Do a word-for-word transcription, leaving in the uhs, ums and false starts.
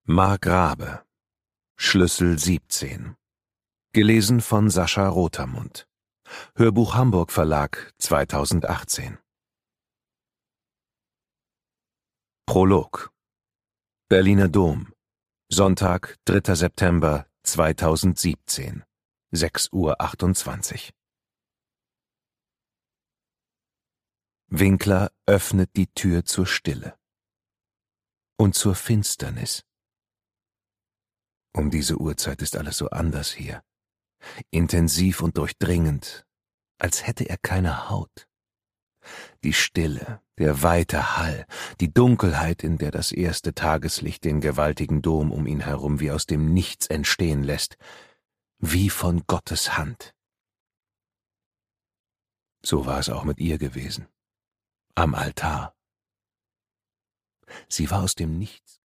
Mark Rabe, Schlüssel siebzehn. Gelesen von Sascha Rotermund. Hörbuch Hamburg Verlag zweitausendachtzehn. Prolog. Berliner Dom. Sonntag, dritter September zweitausendsiebzehn. sechs Uhr achtundzwanzig. Winkler öffnet die Tür zur Stille und zur Finsternis. Um diese Uhrzeit ist alles so anders hier, intensiv und durchdringend, als hätte er keine Haut. Die Stille, der weite Hall, die Dunkelheit, in der das erste Tageslicht den gewaltigen Dom um ihn herum wie aus dem Nichts entstehen lässt, wie von Gottes Hand. So war es auch mit ihr gewesen, am Altar. Sie war aus dem Nichts